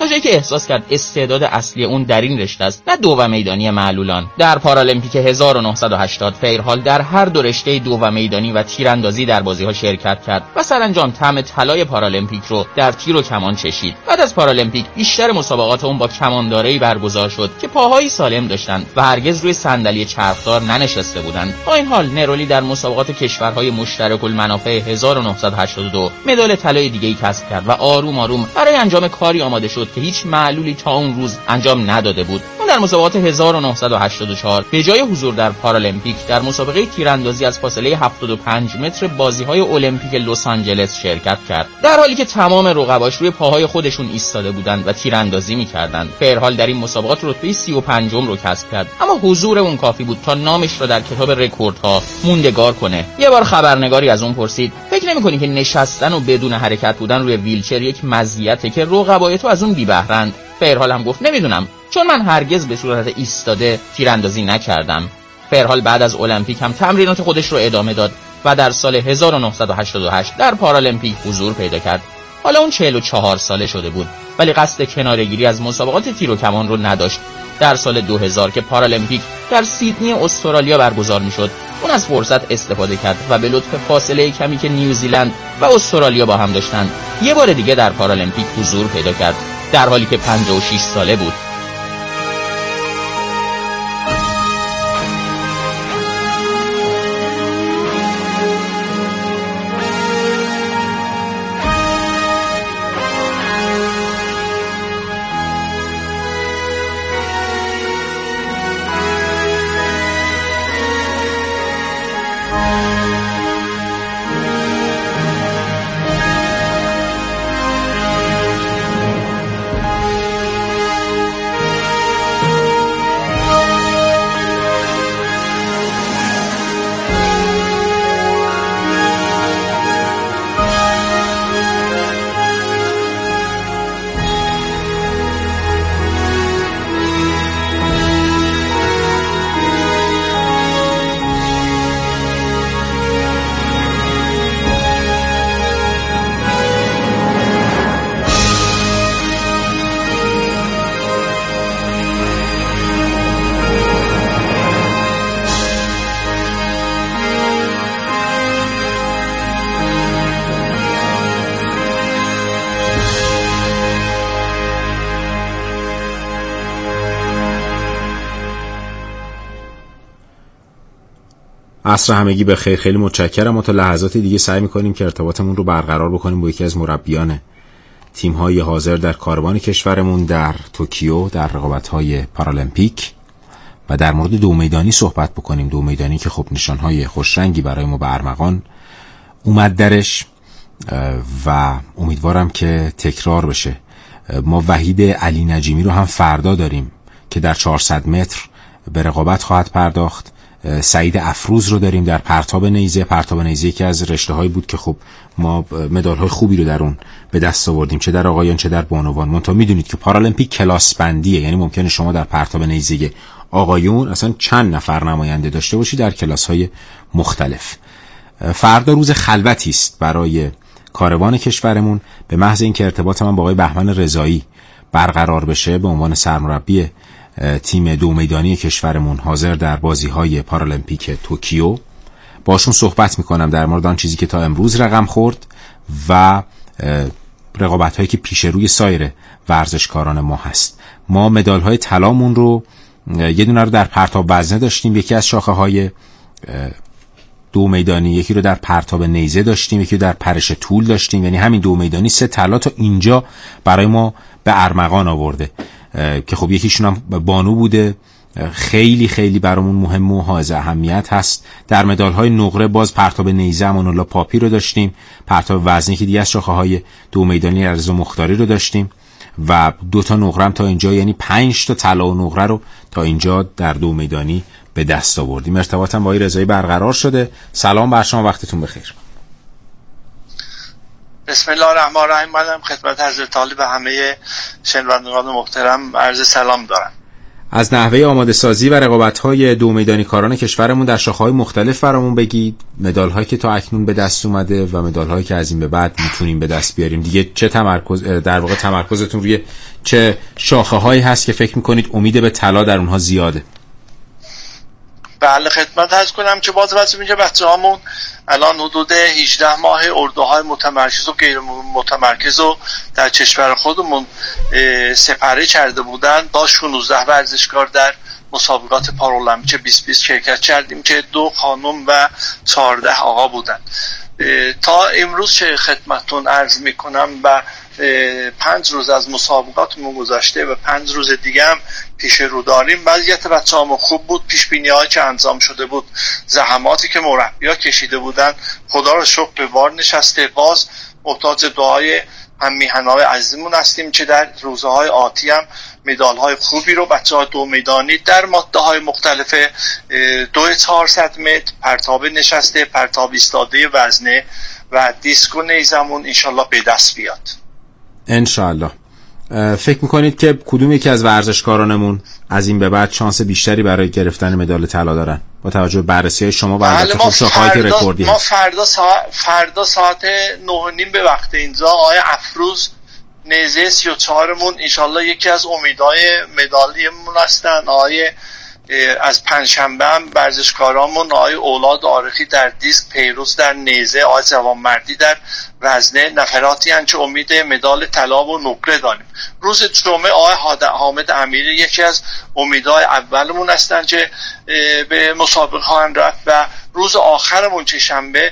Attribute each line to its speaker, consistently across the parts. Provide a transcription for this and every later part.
Speaker 1: تا جایی که احساس کرد استعداد اصلی اون در این رشته است، نه دو و میدانی معلولان. در پارالمپیک 1980 فیرهال در هر دو رشته دو و میدانی و تیراندازی در بازی‌ها شرکت کرد و سرانجام طعم طلای پارالمپیک رو در تیر و کمان چشید. بعد از پارالمپیک بیشتر مسابقات اون با کماندارایی برگزار شد که پاهایی سالم داشتند و هرگز روی صندلی چرخدار ننشسته بودند. با این حال نرولی در مسابقات کشورهای مشترک المنافع 1982 مدال طلای دیگه‌ای کسب کرد و آروم آروم برای انجام کاری آماده شد که هیچ معلولی تا اون روز انجام نداده بود. اون در مسابقات 1984 به جای حضور در پارالمپیک در مسابقه تیراندازی از فاصله 75 متر بازی‌های المپیک لس آنجلس شرکت کرد، در حالی که تمام رقباش روی پاهای خودشون ایستاده بودند و تیراندازی می‌کردند. فیرهال در این مسابقات رتبه 35م رو کسب کرد، اما حضور اون کافی بود تا نامش را در کتاب رکوردها موندگار کنه. یه بار خبرنگاری از اون پرسید: فکر نمی‌کنی که نشستن و بدون حرکت بودن روی ویلچر یک مزیته که رقبای تو از اون بی بهرند؟ فیرهال هم گفت: نمیدونم، چون من هرگز به صورت ایستاده تیراندازی نکردم. فیرهال بعد از المپیک هم تمرینات خودش رو ادامه داد و در سال 1988 در پارالمپیک حضور پیدا کرد. حالا اون 44 ساله شده بود، ولی قصد کناره‌گیری از مسابقات تیر و کمان رو نداشت. در سال 2000 که پارالمپیک در سیدنی استرالیا برگزار میشد، اون از فرصت استفاده کرد و به لطف فاصله کمی که نیوزیلند و استرالیا با هم داشتند، یه بار دیگه در پارالمپیک حضور پیدا کرد، در حالی که 56 ساله بود.
Speaker 2: عصر همگی بخیر. خیلی متشکرم. ما تا لحظات دیگه سعی می‌کنیم که ارتباطمون رو برقرار بکنیم با یکی از مربیان تیم‌های حاضر در کاروان کشورمون در توکیو در رقابت‌های پارالمپیک و در مورد دو میدانی صحبت بکنیم. دو میدانی که خب نشان‌های خوشرنگی برای ما به ارمغان اومد درش و امیدوارم که تکرار بشه. ما وحید علی نجیمی رو هم فردا داریم که در 400 متر به رقابت خواهد پرداخت. سعید افروز رو داریم در پرتاب نیزه. پرتاب نیزه یکی از رشته‌هایی بود که خب ما مدال‌های خوبی رو در اون به دست آوردیم، چه در آقایان چه در بانوان. منتها میدونید که پارالمپیک کلاس بندیه، یعنی ممکنه شما در پرتاب نیزه آقایون اصلا چند نفر نماینده داشته باشی در کلاس‌های مختلف. فردا روز خلوتی است برای کاروان کشورمون. به محض اینکه ارتباط من با آقای بهمن رضایی برقرار بشه به عنوان سرمربی تیم دو میدانی کشورمون حاضر در بازی‌های پارالمپیک توکیو، باشون صحبت میکنم در مورد آن چیزی که تا امروز رقم خورد و رقابت‌هایی که پیش روی سایر ورزشکاران ما هست. ما مدال‌های طلامون رو یه دونه رو در پرتاب وزنه داشتیم، یکی از شاخه‌های دو میدانی، یکی رو در پرتاب نیزه داشتیم، یکی رو در پرش طول داشتیم. یعنی همین دو میدانی 3 طلا تا اینجا برای ما به ارمغان آورده که خب یکیشون هم بانو بوده. خیلی خیلی برامون مهم و حائز اهمیت هست. در مدال‌های نقره باز پرتاب نیزه امان الله پاپی رو داشتیم، پرتاب وزنی که دیگه از شاخه‌های دو میدانی عرض مختاری رو داشتیم و 2 تا نقره هم تا اینجا، یعنی 5 تا طلا و نقره رو تا اینجا در دو میدانی به دست آوردیم. ارتباطم با رضایی برقرار شده. سلام بر شما، وقتتون بخیر.
Speaker 3: بسم الله الرحمن الرحیم. منم خدمت حضرت عالی و همه شنوندگان محترم عرض سلام دارم.
Speaker 2: از نحوه آماده سازی و رقابت‌های دو میدانی کاران کشورمون در شاخه‌های مختلف برامون بگید. مدال‌هایی که تا اکنون به دست اومده و مدال‌هایی که از این به بعد میتونیم به دست بیاریم. دیگه چه تمرکزتون روی چه شاخه‌هایی هست که فکر می‌کنید امید به طلا در اونها زیاده؟
Speaker 3: بله، خدمت عرض کنم که باز واسه اینجا بچه‌هامون الان حدود 18 ماه اردوهای متمرکز و غیر متمرکز رو در کشور خودمون سپری کرده بودن. با 16 ورزشکار در مسابقات پارالمپیک 2020 شرکت کردیم که 2 خانم و 14 آقا بودن. تا امروز که خدمتتون عرض میکنم و 5 روز از مسابقاتمون گذشته و 5 روز دیگه هم پیش رو داریم. وضعیت بچه‌هامون خوب بود. پیش بینی‌هایی که انجام شده بود، زحماتی که مربی‌ها کشیده بودن، خدا رو شکر به بار نشسته. باز محتاج دعای هم میهن‌های عزیزمون هستیم که در روزهای آتی هم مدال‌های خوبی رو بچه‌ها دو میدانی در ماده‌های مختلف 2400 متر، پرتاب نشسته، پرتاب ایستاده وزنه و دیسک و نیزمون انشالله به دست بیاد.
Speaker 2: انشالله. فکر میکنید که کدوم یکی از ورزشکارانمون از این به بعد شانس بیشتری برای گرفتن مدال طلا دارن با توجه به بررسی‌های شما و البته خب شاخه‌هایی که رکوردی هست؟
Speaker 3: ما فردا ساعت 9:30 به وقت اینجا آقای افروز نیزه 34مون انشالله یکی از امیدهای مدالیمون هستن. آقای از پنجشنبه هم ورزشکارامون آقای اولاد عارفی در دیسک، پیروز در نیزه، آقای جوانمردی در وزنه نفراتی هستند که امید مدال طلا و نقره داریم. روز جمعه آقای حامد امیری یکی از امیدهای اولمون هستند که به مسابقه خواهند رفت و روز آخرمون که شنبه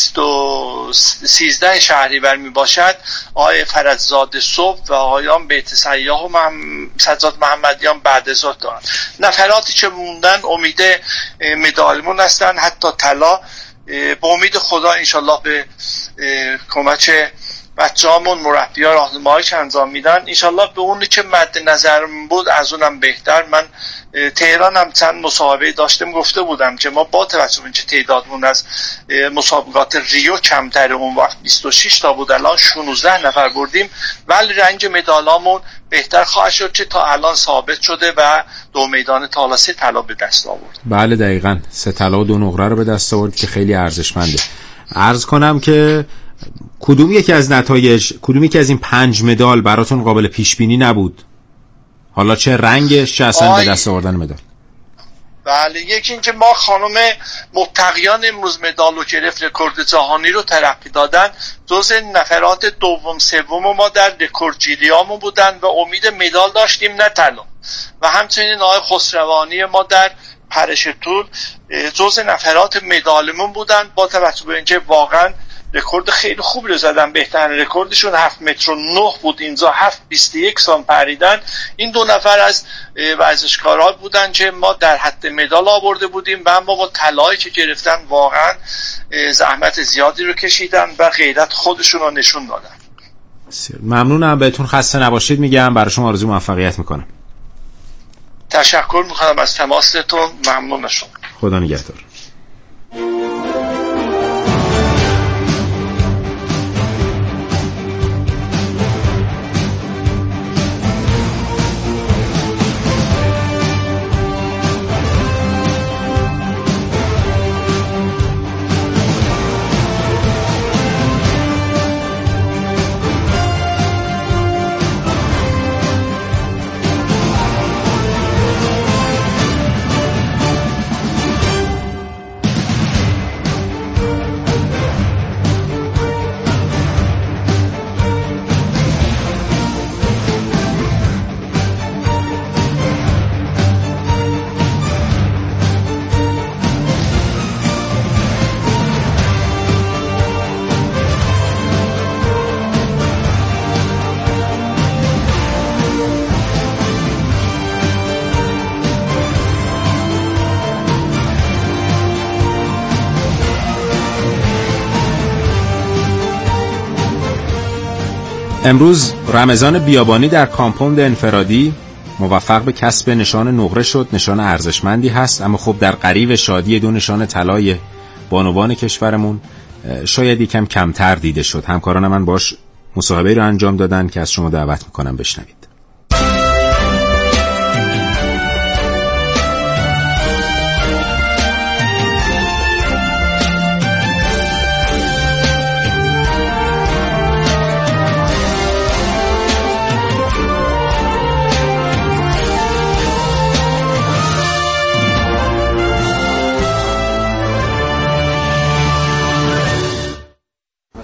Speaker 3: 13 شهریور می باشد آقای فرززاده صبح و آقایان بیت سیاح و سجاد محمدیان بعد ظهر دارند. نفراتی که موندن امید مدالمون هستند، حتی طلا. با امید خدا انشالله به کمک بچه‌هامون مربی‌ها راهنماییش انجام میدن. انشالله به اونی که مد نظرم بود از اونم بهتر. من تهران هم چند مسابقه داشتم، گفته بودم که ما با توجه به اینکه تعدادمون از مسابقات ریو کمتره، اون وقت 26 تا بود، الان 16 نفر بردیم، ولی رنج مدالامون بهتر خواهد شد که تا الان ثابت شده و دو میدان طلا 3 طلا به دست آورد.
Speaker 2: بله دقیقاً 3 طلا و 2 نقره رو به دست آورد که خیلی ارزشمنده. عرض کنم که کدوم یکی از این 5 مدال براتون قابل پیش بینی نبود؟ حالا چه رنگش، چه اصلا به دست آوردن مدال؟
Speaker 3: بله، یکی این که ما خانم متقیان امروز مدال رو گرفت، رکورد جهانی رو ترقی دادن، جز نفرات دوم سوم ما در رکورد جیریامون بودن و امید مدال داشتیم نه طلا. و همچنین آقای خسروانی ما در پرش طول جز نفرات مدالمون بودن، با توجه به اینکه واقعا رکورد خیلی خوب رو زدن. بهترین رکوردشون 7 متر و 9 بود، اینجا 7:21 سانت پریدن. این 2 نفر از ورزشکارها بودن که ما در حد مدال آورده بودیم و اما با طلایی که گرفتن واقعا زحمت زیادی رو کشیدن و غیرت خودشون رو نشون دادن.
Speaker 2: ممنونم، بهتون خسته نباشید میگم، برای شما آرزوی موفقیت میکنم.
Speaker 3: تشکر میکنم از تماستون، ممنون شما.
Speaker 2: خدا نگهدار. امروز رمضان بیابانی در کامپوند انفرادی موفق به کسب نشان نقره شد. نشان ارزشمندی هست، اما خب در قریب شادی 2 نشان طلای بانوان کشورمون شاید یکم کمتر دیده شد. همکاران من باش مصاحبه رو انجام دادن که از شما دعوت میکنم بشنوید.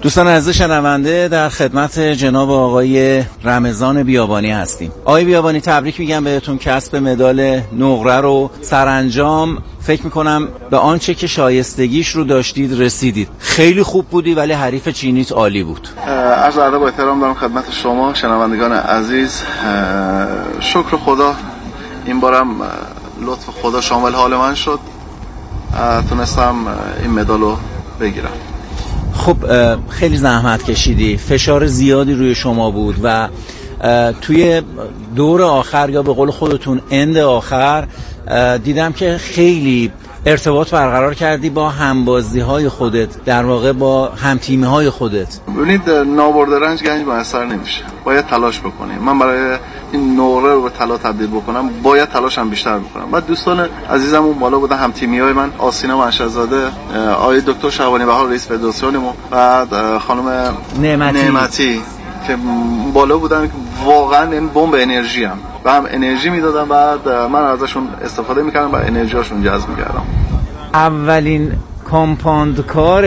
Speaker 4: دوستان عزیز شنونده، در خدمت جناب آقای رمضان بیابانی هستیم. آقای بیابانی تبریک میگم بهتون، کسب مدال نقره رو سرانجام فکر میکنم به آنچه که شایستگیش رو داشتید رسیدید. خیلی خوب بودی ولی حریف چینیت عالی بود.
Speaker 5: عرض ادب و احترام دارم خدمت شما شنوندگان عزیز. شکر خدا این بارم لطف خدا شامل حال من شد، تونستم این مدال رو بگیرم.
Speaker 4: خب خیلی زحمت کشیدی، فشار زیادی روی شما بود و توی دور آخر یا به قول خودتون اند آخر دیدم که خیلی ارتباط برقرار کردی با همبازی‌های خودت، در واقع با همتیمی‌های خودت.
Speaker 5: ببینید نابرده رنج گنج میسر نمیشه، باید تلاش بکنیم. من برای این نقره رو به طلا تبدیل بکنم باید تلاشم بیشتر بکنم. بعد دوستان عزیزم اون بالا بودن، همتیمی‌های من، آسینا منشزاده، آقای دکتر شعبانی بهار رئیس فدراسیونمون، بعد خانم نعمتی که بالا بودن که واقعا این بمب انرژی هم و هم انرژی میدادن. بعد من ازشون استفاده میکردم و انرژیاشون جذب میکردم.
Speaker 4: اولین کامپاندکار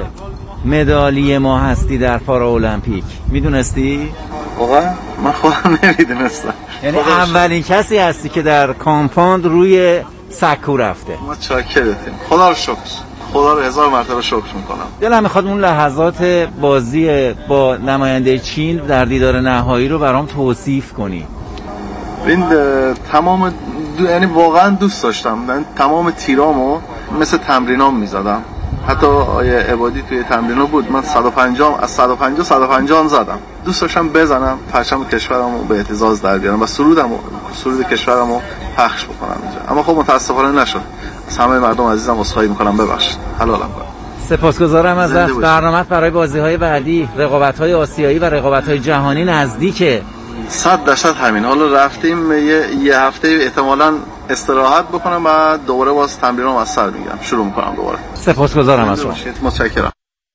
Speaker 4: مدالی ما هستی در پارا المپیک، میدونستی؟
Speaker 5: واقعا من خودم نمیدونستم.
Speaker 4: یعنی اولین کسی هستی که در کامپاند روی سکو رفته.
Speaker 5: ما چاکرتیم، خدا رو شکر، خدا رو 1000 مرتبه شکر میکنم.
Speaker 4: دلم میخواد اون لحظات بازی با نماینده چین در دیدار نهایی رو برام توصیف کنی.
Speaker 5: این تمام یعنی واقعا دوست داشتم، من تمام تیرامو مثل تمرینام میزدم. حتی آیه عبادی توی تمرینا بود، من 150 زدم. دوست داشتم بزنم، پرچم کشورمو به اعتزاز در بیارم و سرود کشورمو پخش بکنم اینجا. اما خب متاسفانه نشد. از همه مردم عزیزم عذرخواهی میکنم، ببخشید، حلالم کنم.
Speaker 4: سپاسگزارم ازت. برنامه‌ات برای بازی‌های بعدی، رقابت‌های آسیایی و رقابت‌های جهانی نزدیکه.
Speaker 5: 100% همین. حالا رفتیم یه هفته احتمالاً استراحت بکنم و دوباره باز تمرینام از سر میگیرم، شروع میکنم دوباره.
Speaker 4: سپاسگزارم از شما.
Speaker 5: متشکرم.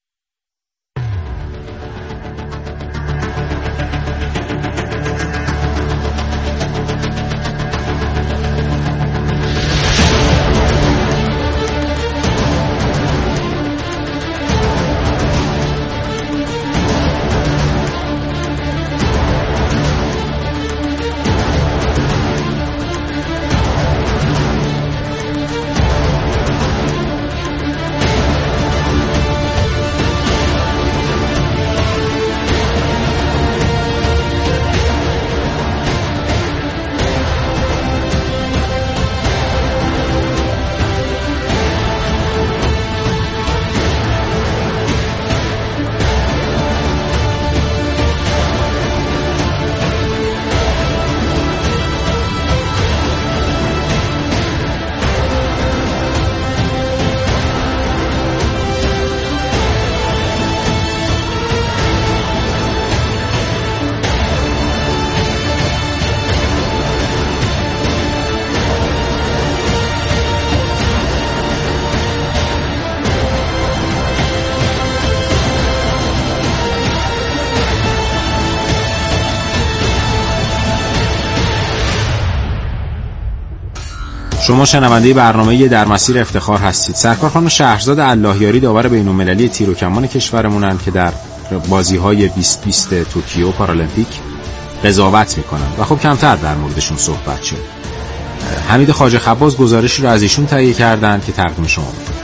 Speaker 2: شما شنونده برنامه در مسیر افتخار هستید. سرکار خانم شهرزاد اللهیاری داور بین‌المللی تیر و کمان کشورمونن که در بازی‌های 2020 توکیو پارالمپیک قضاوت میکنن و خب کمتر در موردشون صحبت شد. حمید خواجه خباز گزارشی رو از ایشون تهیه کردن که تقدیم شما می‌کنم.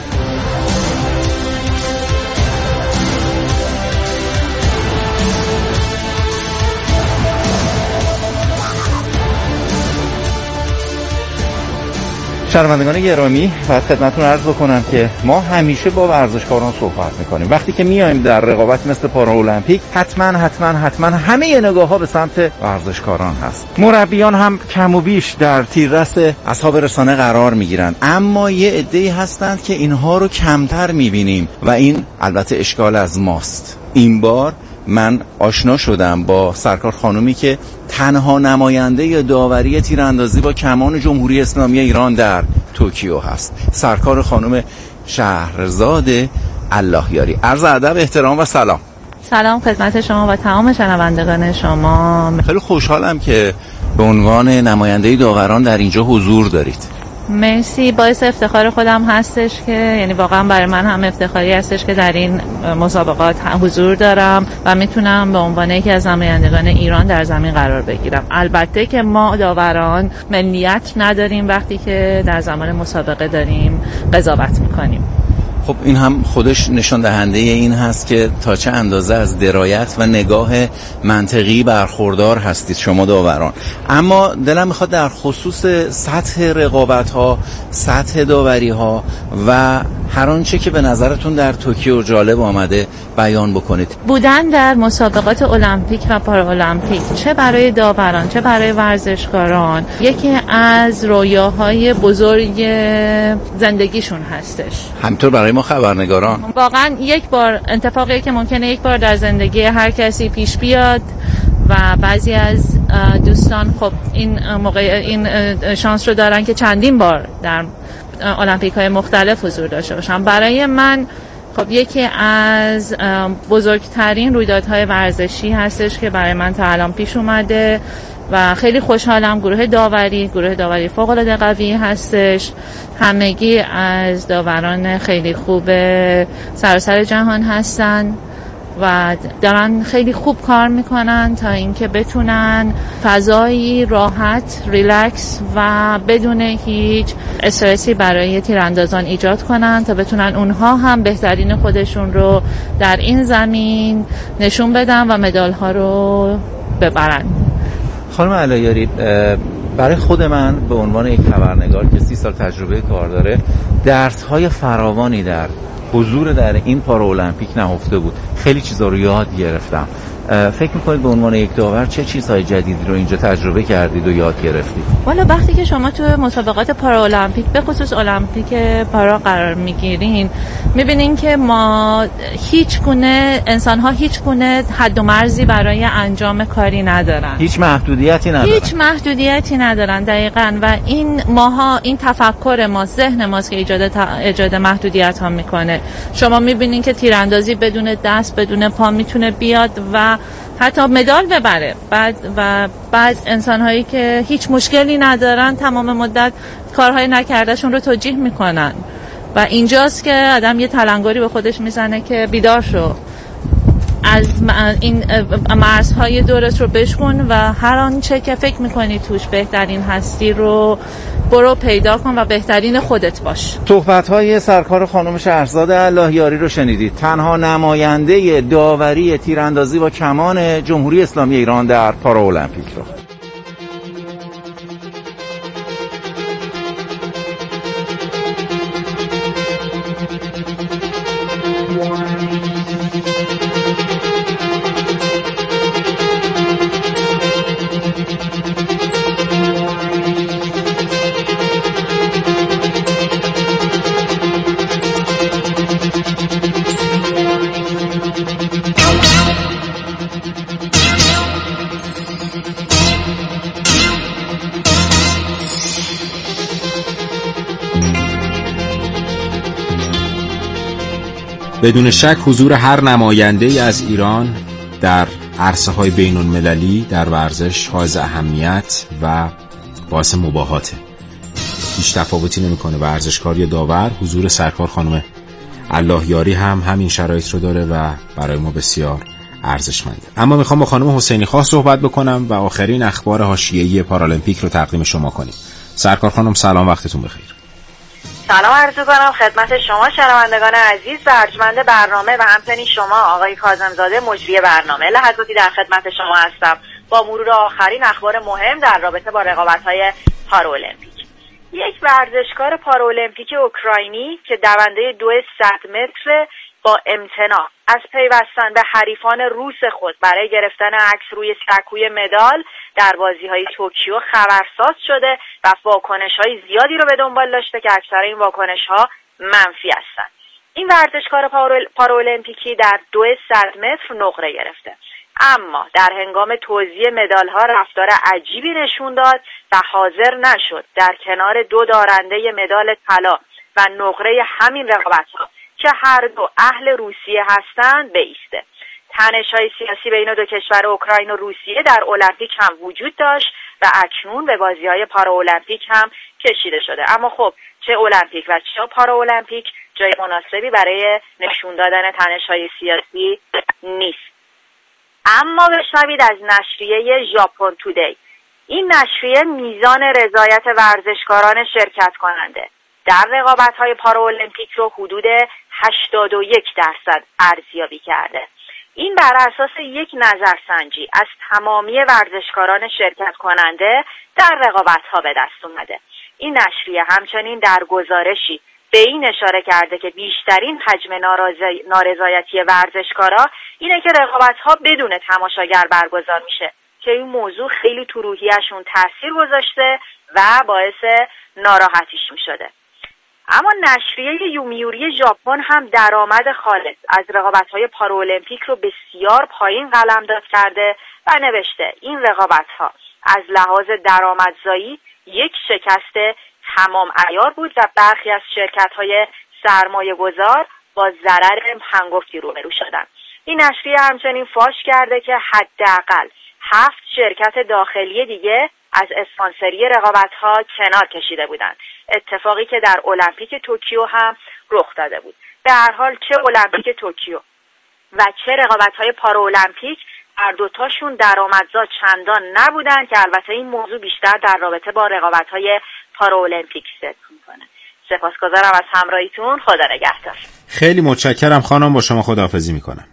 Speaker 4: شنوندگان گرامی، باید خدمتتون عرض بکنم که ما همیشه با ورزشکاران صحبت میکنیم. وقتی که میایم در رقابت مثل پارالمپیک حتما همه نگاه‌ها به سمت ورزشکاران هست. مربیان هم کم و بیش در تیررس اصحاب رسانه قرار میگیرن، اما یه عده‌ای هستند که اینها رو کمتر میبینیم و این البته اشکال از ماست. این بار من آشنا شدم با سرکار خانومی که تنها نماینده داوری تیراندازی با کمان جمهوری اسلامی ایران در توکیو هست. سرکار خانم شهرزاد اللهیاری. عرض ادب، احترام و سلام.
Speaker 6: سلام خدمت شما و تمام شنوندگان شما.
Speaker 4: خیلی خوشحالم که به عنوان نماینده داوران در اینجا حضور دارید.
Speaker 6: مرسی. باعث افتخار خودم هستش که یعنی واقعا برای من هم افتخاری هستش که در این مسابقات حضور دارم و میتونم به عنوان یکی از نمایندگان ایران در زمین قرار بگیرم. البته که ما داوران ملیت نداریم وقتی که در زمان مسابقه داریم قضاوت میکنیم.
Speaker 4: خب این هم خودش نشان دهنده این هست که تا چه اندازه از درایت و نگاه منطقی برخوردار هستید شما داوران. اما دلم میخواد در خصوص سطح رقابت ها، سطح داوری ها و هر آنچه که به نظرتون در توکیو جالب آمده بیان بکنید.
Speaker 6: بودن در مسابقات المپیک و پارالمپیک چه برای داوران چه برای ورزشکاران یکی از رویاهای بزرگ زندگیشون هستش.
Speaker 4: همینطور برای ما خبرنگاران
Speaker 6: واقعا یک بار اتفاقی که ممکنه یک بار در زندگی هر کسی پیش بیاد و بعضی از دوستان خب این شانس رو دارن که چندین بار در المپیک های مختلف حضور داشته باشن. برای من خب یکی از بزرگترین رویدادهای ورزشی هستش که برای من تا الان پیش اومده و خیلی خوشحالم. گروه داوری فوق‌العاده قوی هستش. همگی از داوران خیلی خوب سراسر جهان هستن و دارن خیلی خوب کار میکنن تا اینکه بتونن فضایی راحت، ریلکس و بدون هیچ استرسی برای تیراندازان ایجاد کنن تا بتونن اونها هم بهترین خودشون رو در این زمین نشون بدن و مدال ها رو ببرن.
Speaker 4: خانم علایاری، برای خود من به عنوان یک خبرنگار که 30 سال تجربه کار داره درس‌های فراوانی در حضور در این پارالمپیک نهفته بود. خیلی چیزا رو یاد گرفتم. فکر می‌کنید به عنوان یک داور چه چیزهای جدیدی رو اینجا تجربه کردید و یاد گرفتید؟
Speaker 6: والا وقتی که شما تو مسابقات پارالمپیک به خصوص المپیک پارا قرار میگیرین میبینین که ما انسان‌ها هیچ گونه حد و مرزی برای انجام کاری ندارن.
Speaker 4: هیچ محدودیتی ندارن. دقیقاً. و این تفکر ما، ذهن ماست که ایجاد محدودیت ها میکنه. شما میبینین که تیراندازی بدون دست بدون پا میتونه بیاد و حتی مدال ببره. بعد انسان‌هایی که هیچ مشکلی ندارن تمام مدت کارهای نکردهشون رو توجیه میکنن و اینجاست که آدم یه تلنگری به خودش میزنه که بیدار شو، از این مرزهای دورت رو بشکن و هر آنچه که فکر میکنی توش بهترین هستی رو برو پیدا کن و بهترین خودت باش. صحبت‌های سرکار خانم شهرزاد اللهیاری رو شنیدید. تنها نماینده داوری تیراندازی با کمان جمهوری اسلامی ایران در پارالمپیک رو.
Speaker 2: بدون شک حضور هر نماینده از ایران در عرصه‌های بین‌المللی در ورزش حائز اهمیت و باعث مباهاته. هیچ تفاوتی نمی‌کنه ورزشکار یا داور. حضور سرکار خانم اللهیاری هم همین شرایط رو داره و برای ما بسیار ارزشمنده. اما میخوام با خانم حسینی خواه صحبت بکنم و آخرین اخبار حاشیه‌ای پارالمپیک رو تقدیم شما کنیم. سرکار خانم سلام، وقتتون بخیر.
Speaker 7: سلام عرض کنم خدمت شما شنوندگان عزیز و ارجمند برنامه و همچنین شما آقای کاظم‌زاده مجری برنامه. لحظاتی در خدمت شما هستم با مرور آخرین اخبار مهم در رابطه با رقابت‌های پارالمپیک. یک ورزشکار پارالمپیک اوکراینی که دونده 200 متر با امتناع از پیوستن به حریفان روس خود برای گرفتن عکس روی سکوی مدال در بازی‌های توکیو خبرساز شده و واکنش‌های زیادی رو به دنبال داشته که اکثر این واکنش‌ها منفی هستند. این ورزشکار پارالمپیکی در 200 متر نقره گرفته، اما در هنگام توزیع مدال‌ها رفتار عجیبی نشون داد و حاضر نشد در کنار دو دارنده مدال طلا و نقره همین رقابت‌ها که هر دو اهل روسیه هستند بایسته. تنش‌های سیاسی بین دو کشور اوکراین و روسیه در المپیک هم وجود داشت و اکنون به بازی‌های پارالمپیک هم کشیده شده. اما خب چه المپیک و چه پارالمپیک جای مناسبی برای نشون دادن تنش‌های سیاسی نیست. اما بشنوید از نشریه ژاپن تودی. این نشریه میزان رضایت ورزشکاران شرکت کننده در رقابت‌های پارالمپیک رو حدود 81% ارزیابی کرده. این بر اساس یک نظرسنجی از تمامی ورزشکاران شرکت کننده در رقابت‌ها به دست اومده. این نشریه همچنین در گزارشی به این اشاره کرده که بیشترین حجم نارضایتی ورزشکارا اینه که رقابت‌ها بدون تماشاگر برگزار میشه که این موضوع خیلی تو روحیه‌شون تاثیر گذاشته و باعث ناراحتیش میشده. اما نشریه یومیوری ژاپن هم درآمد خالص از رقابت‌های پارالمپیک رو بسیار پایین قلمداد کرده و نوشته این رقابت‌ها از لحاظ درآمدزایی یک شکست تمام عیار بود و برخی از شرکت‌های سرمایه‌گذار با ضرر هنگفتی روبرو شدند. این نشریه همچنین فاش کرده که حداقل 7 شرکت داخلی دیگه از اسپانسری رقابت‌ها کنار کشیده بودند. اتفاقی که در المپیک توکیو هم رخ داده بود. به هر حال چه المپیک توکیو و چه رقابت‌های پارالمپیک هر دوتاشون درآمدزا چندان نبودن که البته این موضوع بیشتر در رابطه با رقابت‌های پارالمپیک ذکر می‌کنه. سپاسگزارم از همراهیتون. خدا نگهدار.
Speaker 2: خیلی متشکرم خانم، با شما خداحافظی می‌کنم.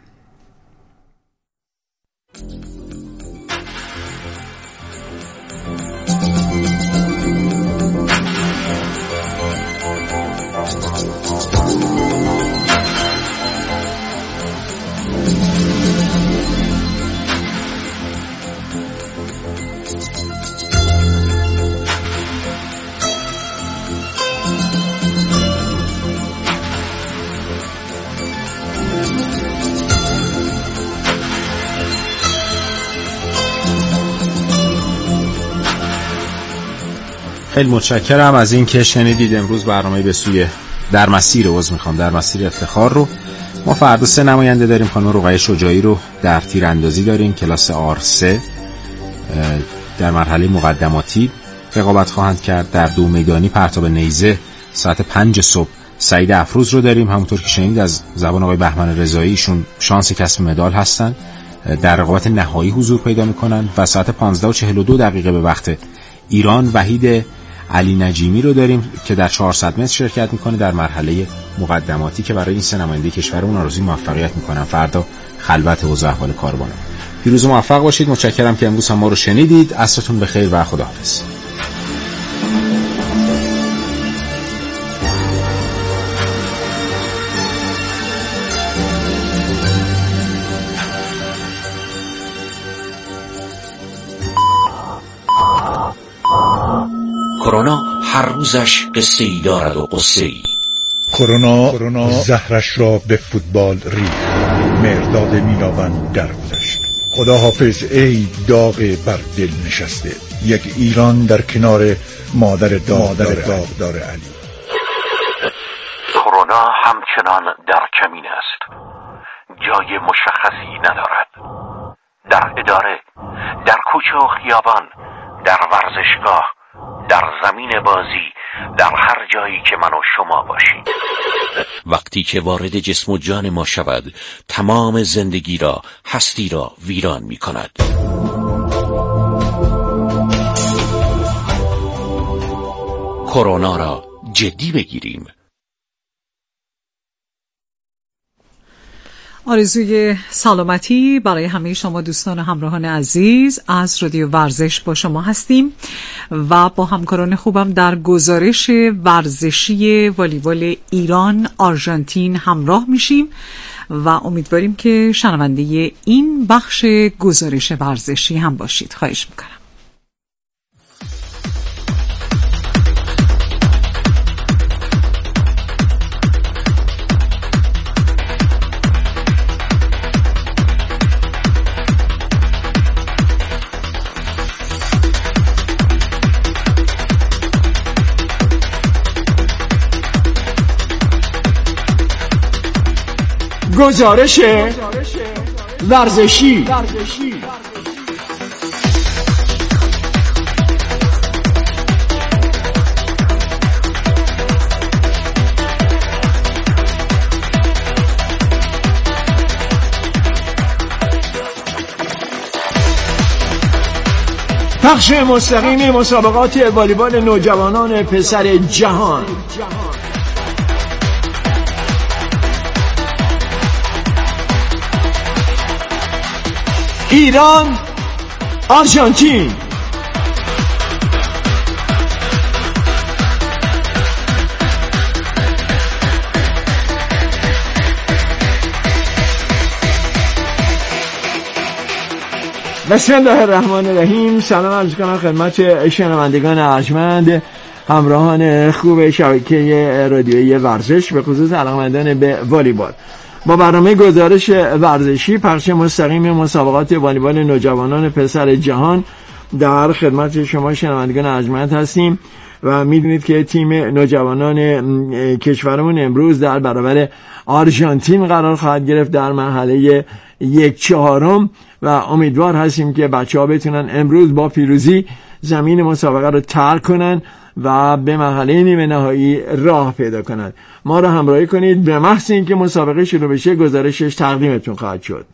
Speaker 2: خیلی متشکرم از این که شنیدید. امروز برنامه به سوی در مسیر افتخار رو ما فردا 3 نماینده داریم. خانم رقیه شجاعی رو در تیراندازی داریم، کلاس R3 در مرحله مقدماتی رقابت خواهند کرد. در 2 میدانی پرتاب نیزه ساعت 5 صبح سعید افروز رو داریم، همونطور که شنیدید از زبان آقای بهمن رضایی، ایشون شانس کسب مدال هستن، در رقابت نهایی حضور پیدا میکنن. و ساعت 15:42 به وقت ایران وحید علی نجیمی رو داریم که در 400 متر شرکت میکنه در مرحله مقدماتی که برای این 3 نماینده کشورمون آرزوی موفقیت میکنم. فردا خلوت اوضاع احوال کاروانه. پیروز و موفق باشید. متشکرم که امروز هم ما رو شنیدید. عصرتون بخیر و خداحافظ.
Speaker 8: کرونا هر روزش قصه‌ای دارد و قصه‌ای.
Speaker 9: کرونا زهرش را به فوتبال ریخت. مرداد میناوند درگذشت. خداحافظ ای داغ بر دل نشسته. یک ایران در کنار مادر داغدار علی.
Speaker 8: کرونا همچنان در کمین است. جای مشخصی ندارد. در اداره، در کوچه و خیابان، در ورزشگاه، در زمین بازی، در هر جایی که من و شما باشیم. وقتی که وارد جسم و جان ما شود، تمام زندگی را، هستی را ویران می کند. کرونا را جدی بگیریم.
Speaker 10: آرزوی سلامتی برای همه شما دوستان و همراهان عزیز از رادیو ورزش با شما هستیم و با همکاران خوبم در گزارش ورزشی والیبال ایران آرژانتین همراه میشیم و امیدواریم که شنونده این بخش گزارش ورزشی هم باشید. خواهش میکنم.
Speaker 11: گزارش ورزشی. پخش مستقیم مسابقات والیبال نوجوانان پسر جهان. ایران آرژانتین. بسم الله الرحمن الرحیم. سلام عرض کنم خدمت شنوندگان ارجمند، همراهان خوب شبکه رادیویی ورزش، به خصوص علاقه‌مندان به والیبال. با برنامه گزارش ورزشی پخش مستقیم مسابقات والیبال نوجوانان پسر جهان در خدمت شما شنوندگان ارجمند هستیم و میدونید که تیم نوجوانان کشورمون امروز در برابر آرژانتین قرار خواهد گرفت در مرحله 1/4 و امیدوار هستیم که بچه‌ها بتونن امروز با پیروزی زمین مسابقه رو ترک کنن و به مرحله نیمه نهایی راه پیدا کنند. ما رو همراهی کنید. به محض اینکه مسابقه شروع بشه گزارشش تقدیمتون خواهد شد.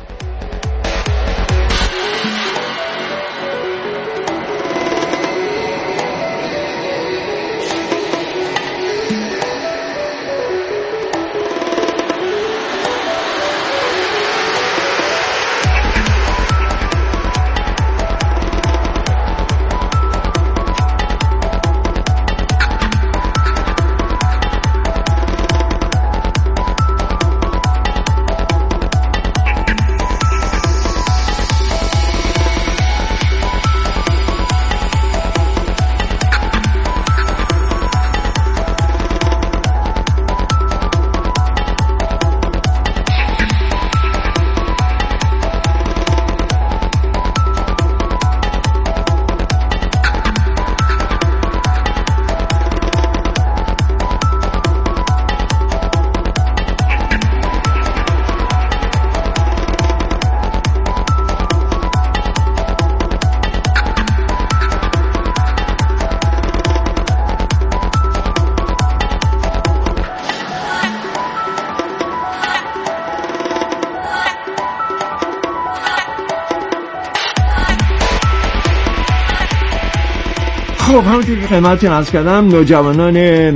Speaker 11: خب همونطور که خدمتتون عرض کردم، نوجوانان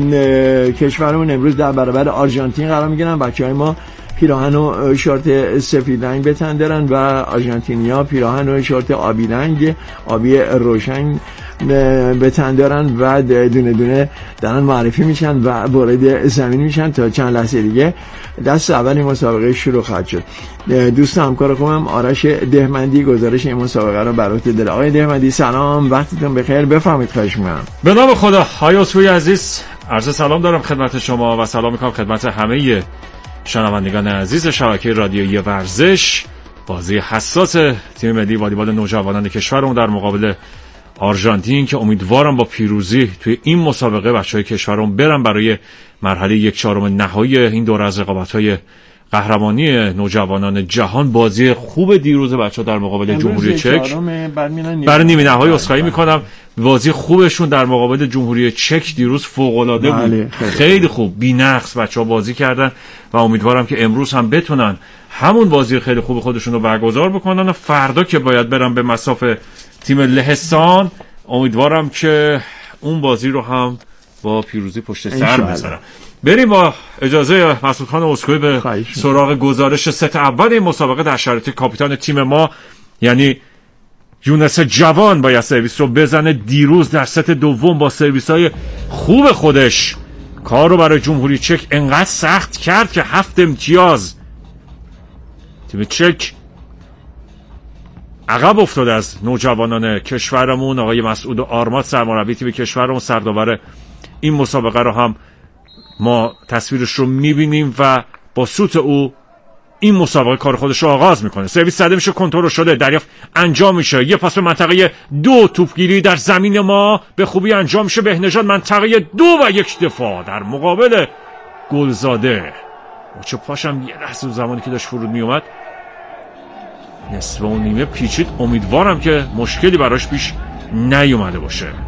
Speaker 11: کشورمون امروز در برابر آرژانتین قرار میگیرن. بچهای ما پیراهن و شورت سفید رنگ به تن دارن و آرژانتینیا پیراهن و شورت آبی رنگ، آبی روشن به تن دارن و دونه دونه دارن معرفی میشن و وارد زمین میشن تا چند لحظه دیگه دست اولی مسابقه شروع خواهد شد. دوست همکار خوبم آرش دهمندی گزارش این مسابقه رو برات داره. آقای دهمندی سلام، وقتتون بخیر، بفرمایید. خواهش می‌کنم.
Speaker 12: به نام خدا. آقای اسوی عزیز، عرض سلام دارم خدمت شما و سلام میکنم خدمت همه شنوندگان عزیز شبکه رادیویی ورزش. بازی حساس تیم ملی والیبال نوجوانان کشورمون در مقابل آرژانتین که امیدوارم با پیروزی توی این مسابقه بچهای کشورمون برن برای مرحله 1/4 نهایی این دوره از رقابت‌های قهرمانی نوجوانان جهان. بازی خوب دیروز بچه‌ها در مقابل جمهوری چک برای نیمه نهایی اسخایی میکنم. بازی خوبشون در مقابل جمهوری چک دیروز فوق‌العاده بود. خیلی خوب بی‌نقص بچه‌ها بازی کردن و امیدوارم که امروز هم بتونن همون بازی خیلی خوب خودشون رو برگزار بکنن و فردا که باید برن به مصاف تیم لهستان امیدوارم که اون بازی رو هم با پیروزی پشت سر بذارم. بریم با اجازه مسعود خان اسکوئی به سراغ گزارش ست اول این مسابقه در شرایط کاپیتان تیم ما یعنی یونس جوان باید سرویس رو بزنه. دیروز در ست دوم با سرویس های خوب خودش کار رو برای جمهوری چک انقدر سخت کرد که 7 امتیاز تیم چک عقب افتاد از نوجوانان کشورمون. آقای مسعود آرمات سرمربی تیم کشورمون سرداور این مسابقه رو هم ما تصویرش رو میبینیم و با سوت او این مسابقه کار خودش رو آغاز میکنه. سرویس زده میشه، کنترل شده، دریافت انجام میشه، یه پاس به منطقه 2 توپگیری در زمین ما به خوبی انجام میشه. بهنژاد منطقه 2 و 1 دفاع در مقابل گلزاده. چه پاشم یه لحظه زمانی که داشت فرود میومد نصف و نیمه پیچید. امیدوارم که مشکلی براش پیش نیومده باشه.